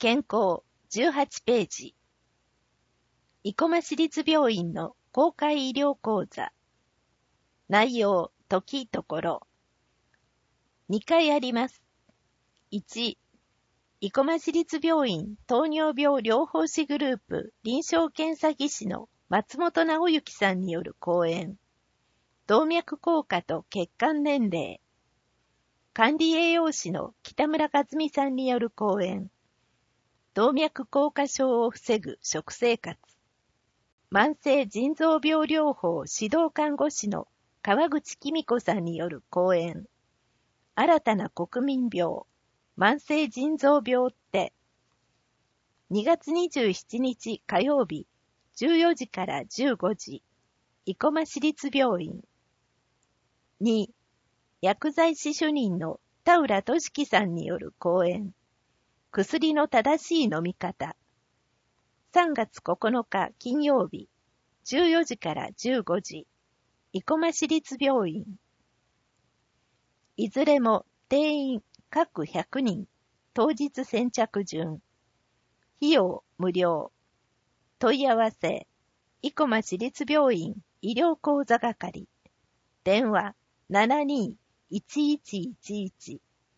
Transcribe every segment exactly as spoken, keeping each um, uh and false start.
健康じゅうはちページ。生駒市立病院の公開医療講座。内容、時、ところ。にかいあります。いち、生駒市立病院糖尿病療法士グループ臨床検査技師の松本直之さんによる講演。動脈硬化と血管年齢。管理栄養士の北村和美さんによる講演。動脈硬化症を防ぐ食生活。慢性腎臓病療法指導看護師の川口紀美子さんによる講演。新たな国民病、慢性腎臓病って。にがつにじゅうしちにち火曜日、じゅうよじからじゅうごじ、生駒市立病院。に、薬剤師主任の田浦俊樹さんによる講演。薬の正しい飲み方。さんがつここのか金曜日、じゅうよじからじゅうごじ、生駒市立病院。いずれも定員各ひゃくにん、当日先着順。費用無料。問い合わせ、生駒市立病院医療講座係。電話 ななにーいちいちいちいち。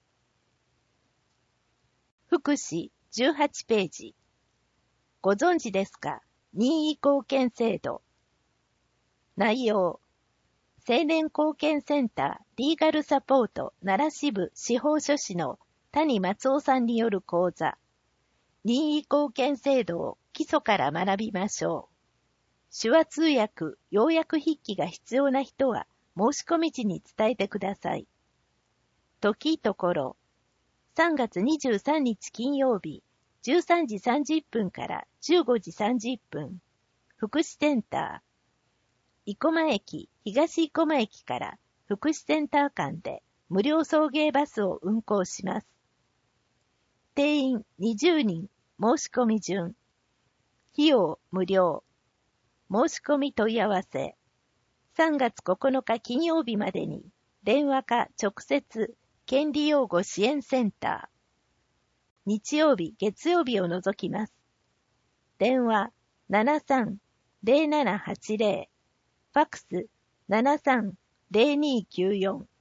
福祉じゅうはちページ。ご存知ですか？任意貢献制度。内容。青年貢献センターリーガルサポート奈良支部司法書士の谷松夫さんによる講座。任意貢献制度を基礎から学びましょう。手話通訳、要約筆記が必要な人は申し込み時に伝えてください。時ところ。さんがつにじゅうさんにち金曜日、じゅうさんじさんじゅっぷんからじゅうごじさんじゅっぷん、福祉センター。生駒駅、東生駒駅から福祉センター間で無料送迎バスを運行します。定員にじゅうにん、申し込み順。費用無料。申し込み問い合わせ。さんがつここのか金曜日までに電話か直接権利擁護支援センター。日曜日、月曜日を除きます。電話 ななさんぜろななはちぜろ。ファックス ななさんぜろにきゅうよん。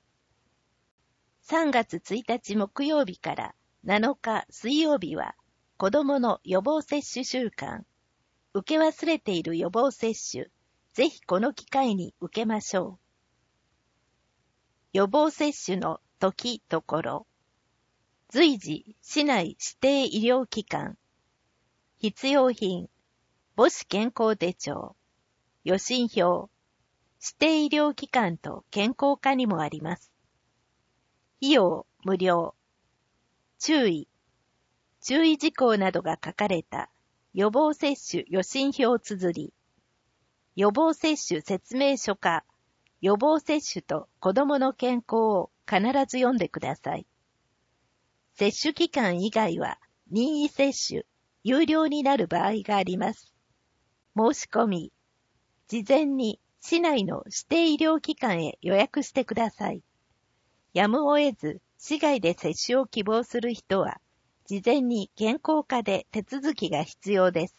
さんがつついたち木曜日からなのか水曜日は子どもの予防接種週間。受け忘れている予防接種。ぜひこの機会に受けましょう。予防接種の時ところ。随時市内指定医療機関。必要品。母子健康手帳。予診票。指定医療機関と健康課にもあります。費用無料。注意。注意事項などが書かれた予防接種予診票綴り。予防接種説明書か予防接種と子どもの健康を必ず読んでください。接種期間以外は任意接種、有料になる場合があります。申し込み。事前に市内の指定医療機関へ予約してください。やむを得ず市外で接種を希望する人は、事前に健康課で手続きが必要です。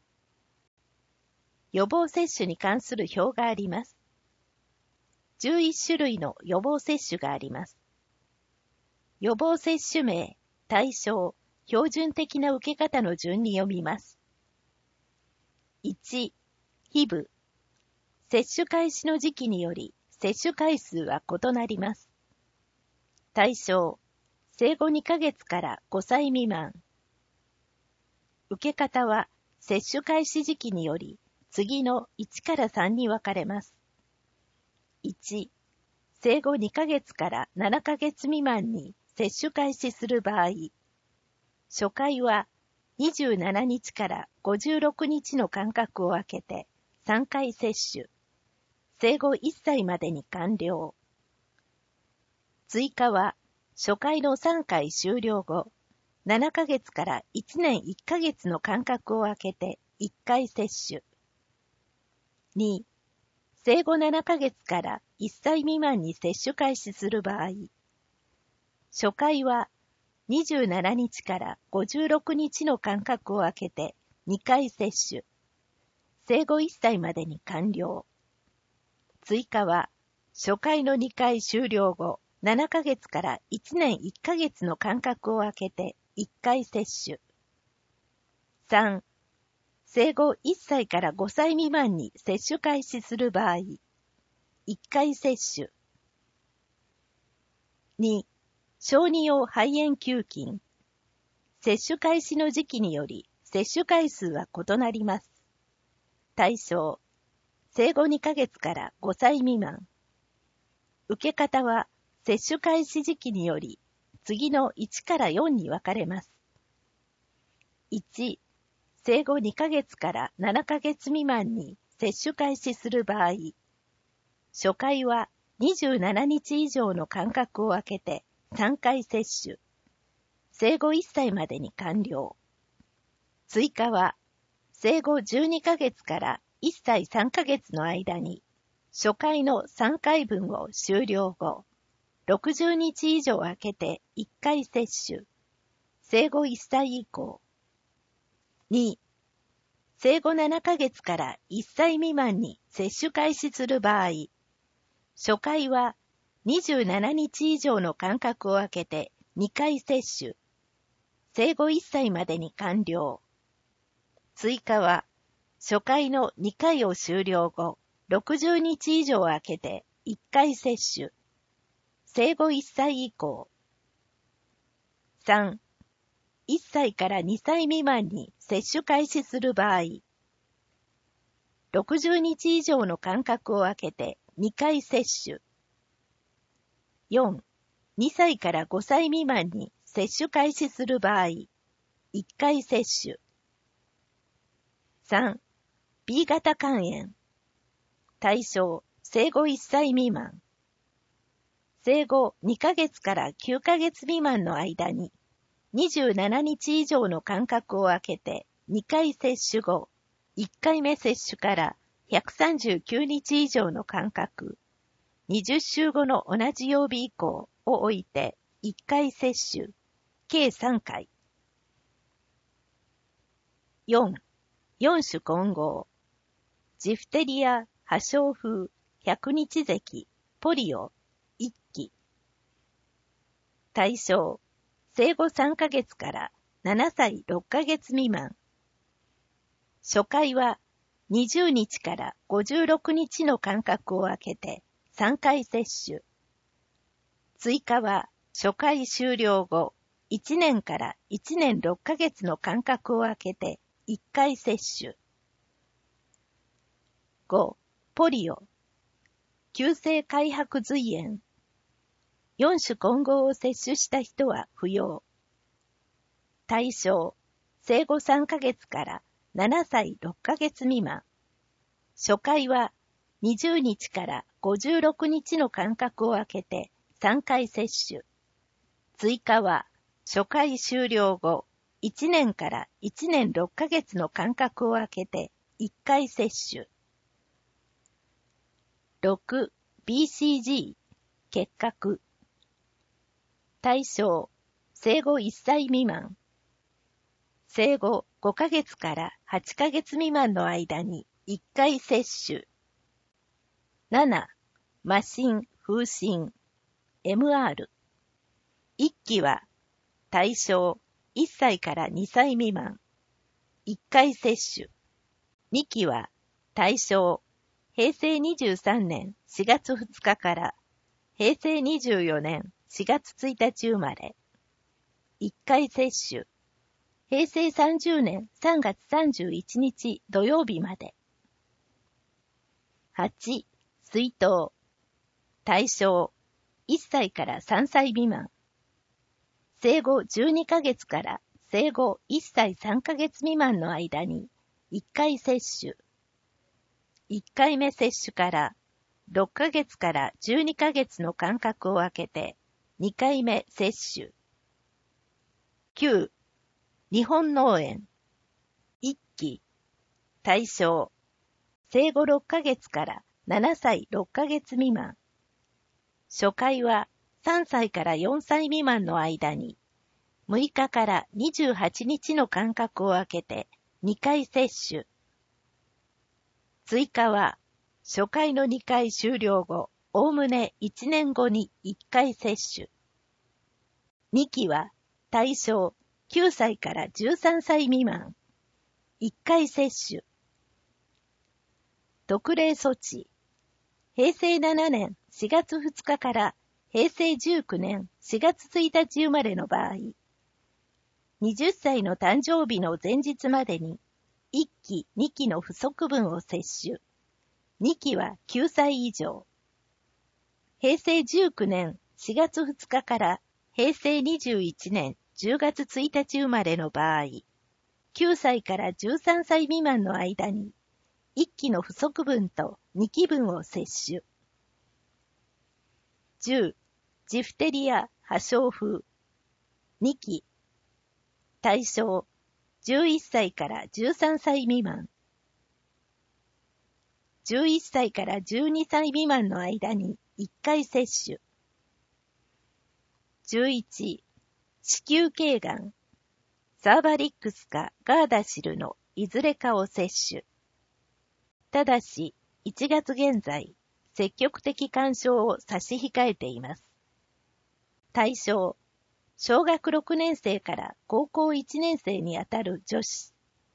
予防接種に関する表があります。じゅういっしゅるいの予防接種があります。予防接種名、対象、標準的な受け方の順に読みます。いち、ヒブ。接種開始の時期により接種回数は異なります。対象、生後にかげつからごさい未満。受け方は接種開始時期により次のいちからさんに分かれます。いち、生後にかげつからななかげつ未満に接種開始する場合、初回はにじゅうしちにちからごじゅうろくにちの間隔を空けてさんかい接種。生後いっさいまでに完了。追加は初回のさんかい終了後、ななかげつからいちねんいっかげつの間隔を空けていっかい接種。に、生後ななかげつからいっさい未満に接種開始する場合、初回はにじゅうしちにちからごじゅうろくにちの間隔を空けてにかい接種。生後いっさいまでに完了。追加は、初回のにかい終了後、ななかげつからいちねんいっかげつの間隔を空けていっかい接種。さん、生後いっさいからごさい未満に接種開始する場合、いっかい接種。に、小児用肺炎球菌。接種開始の時期により接種回数は異なります。対象、生後にかげつからごさい未満。受け方は接種開始時期により次のいちからよんに分かれます。いち、生後にかげつからななかげつ未満に接種開始する場合、初回はにじゅうしちにち以上の間隔を空けてさんかい接種。生後いっさいまでに完了。追加は、生後じゅうにかげつからいっさいさんかげつの間に、初回のさんかいぶんを終了後、ろくじゅうにち以上空けていっかい接種。生後いっさい以降。に、生後ななかげつからいっさい未満に接種開始する場合、初回はにじゅうしちにち以上の間隔を空けてにかい接種。生後いっさいまでに完了。追加は、初回のにかいを終了後、ろくじゅうにち以上空けていっかい接種。生後いっさい以降。さん、いっさいからにさい未満に接種開始する場合、ろくじゅうにち以上の間隔を空けてにかい接種。よん、にさいからごさい未満に接種開始する場合、いっかい接種。さん、ビー 型肝炎。対象、生後いっさい未満。生後にかげつからきゅうかげつ未満の間に、にじゅうしちにち以上の間隔を空けてにかい接種後、いっかいめ接種からひゃくさんじゅうきゅうにち以上の間隔、にじゅっしゅうごの同じ曜日以降を置いていっかい接種、計さんかい。よん、よん種混合。ジフテリア、破傷風、百日咳、ポリオ、いっき。対象、生後さんかげつからななさいろっかげつ未満。初回はにじゅうにちからごじゅうろくにちの間隔を空けてさんかい接種。追加は初回終了後、いちねんからいちねんろっかげつの間隔を空けていっかい接種。ご、ポリオ。急性開白髄炎。よん種混合を接種した人は不要。対象、生後さんかげつからななさいろっかげつ未満。初回はにじゅうにちからごじゅうろくにちの間隔を空けてさんかい接種。追加は初回終了後、いちねんからいちねんろっかげつの間隔を空けていっかい接種。ろく、ビーシージー、結核。対象、生後いっさい未満。生後ごかげつからはちかげつ未満の間にいっかい接種。なな、麻疹、風疹、エムアール。いっきは、対象、いっさいからにさい未満。いっかい接種。にきは、対象、へいせいにじゅうさんねんしがつふつかからへいせいにじゅうよねんしがつついたち生まれ。いっかい接種。へいせいさんじゅうねんさんがつさんじゅういちにち土曜日まで。はち、水痘。対象、いっさいからさんさい未満。生後じゅうにかげつから生後いっさいさんかげつ未満の間にいっかい接種。いっかいめ接種からろっかげつからじゅうにかげつの間隔を空けてにかいめ接種。きゅう、日本脳炎。いっき。対象、生後ろっかげつからななさいろっかげつ未満。初回はさんさいからよんさい未満の間にむいかからにじゅうはちにちの間隔を空けてにかい接種。追加は、初回のにかい終了後、おおむねいちねんごにいっかい接種。にきは、対象きゅうさいからじゅうさんさい未満。いっかい接種。特例措置。へいせいななねんしがつふつかからへいせいじゅうきゅうねんしがつついたち生まれの場合、はたちの誕生日の前日までにいっきにきの不足分を接種。にきはきゅうさい以上。へいせいじゅうきゅうねんしがつふつかからへいせいにじゅういちねんじゅうがつついたち生まれの場合、きゅうさいからじゅうさんさい未満の間にいっきの不足分とにきぶんを接種。じゅう、ジフテリア破傷風。にき。対象、じゅういっさいからじゅうさんさい未満。じゅういっさいからじゅうにさい未満の間にいっかい接種。じゅういち、子宮頸がん。サーバリックスかガーダシルのいずれかを接種。ただし、いちがつ現在、積極的干渉を差し控えています。対象、小学ろくねんせいから高校いちねんせいにあたる女子。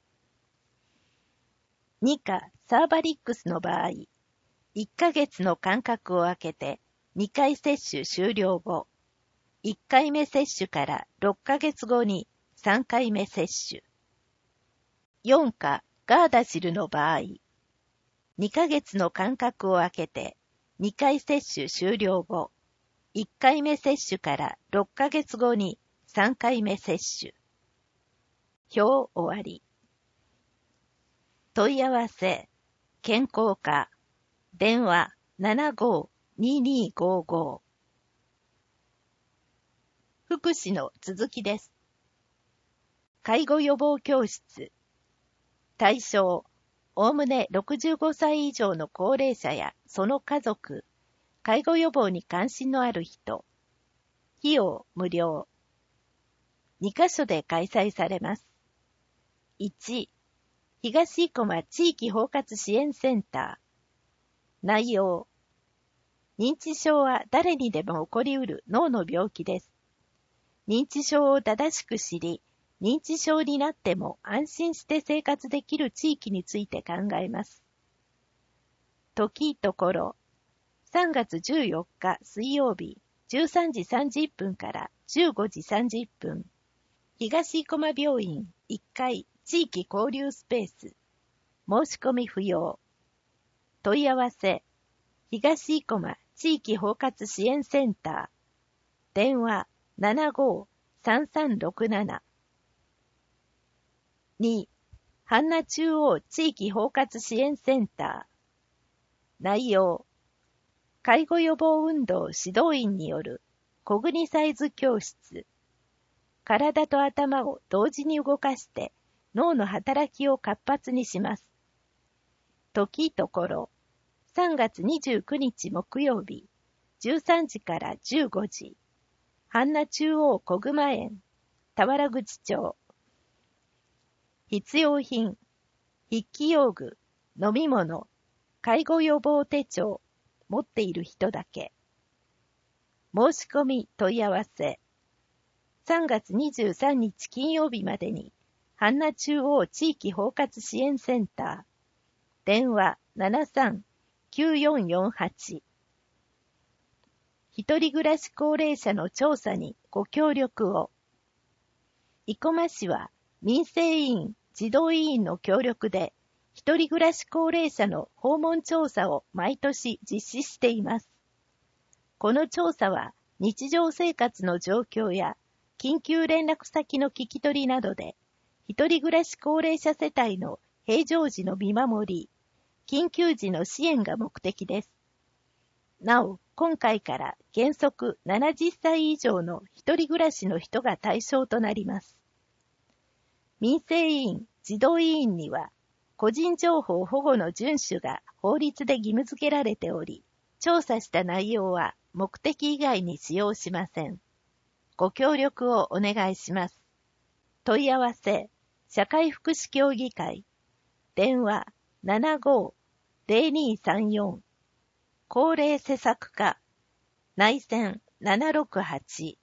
にかサーバリックスの場合、いっかげつの間隔を空けてにかい接種終了後、いっかいめ接種からろっかげつごにさんかいめ接種。よんかガーダシルの場合、にかげつの間隔を空けてにかい接種終了後、いっかいめ接種からろっかげつごにさんかいめ接種。表終わり。問い合わせ、健康課、電話 ななごーにーにーごーごー。福祉の続きです。介護予防教室。対象、おおむねろくじゅうごさい以上の高齢者やその家族、介護予防に関心のある人。費用無料。にかしょで開催されます。いち、東生駒地域包括支援センター。内容。認知症は誰にでも起こりうる脳の病気です。認知症を正しく知り、認知症になっても安心して生活できる地域について考えます。時ところ。さんがつじゅうよっか水曜日じゅうさんじさんじゅっぷんからじゅうごじさんじゅっぷん。東生駒病院いっかい地域交流スペース。申し込み不要。問い合わせ。東生駒地域包括支援センター。電話 ななごーさんさんろくなな。に、阪奈中央地域包括支援センター。内容。介護予防運動指導員によるコグニサイズ教室。体と頭を同時に動かして脳の働きを活発にします。時ところ。さんがつにじゅうくにち木曜日じゅうさんじからじゅうごじ。阪奈中央小熊園田原口町。必要品、筆記用具、飲み物、介護予防手帳、持っている人だけ。申し込み問い合わせ。さんがつにじゅうさんにち金曜日までに、阪奈中央地域包括支援センター。電話 ななさんきゅうよんよんはち。一人暮らし高齢者の調査にご協力を。生駒市は民生委員、児童委員の協力で、一人暮らし高齢者の訪問調査を毎年実施しています。この調査は日常生活の状況や緊急連絡先の聞き取りなどで、一人暮らし高齢者世帯の平常時の見守り、緊急時の支援が目的です。なお、今回から原則ななじゅっさい以上の一人暮らしの人が対象となります。民生委員、児童委員には、個人情報保護の遵守が法律で義務付けられており、調査した内容は目的以外に使用しません。 ご協力をお願いします。問い合わせ、社会福祉協議会、電話 ななごーぜろにーさんよん、高齢施策課、内線ななろくはち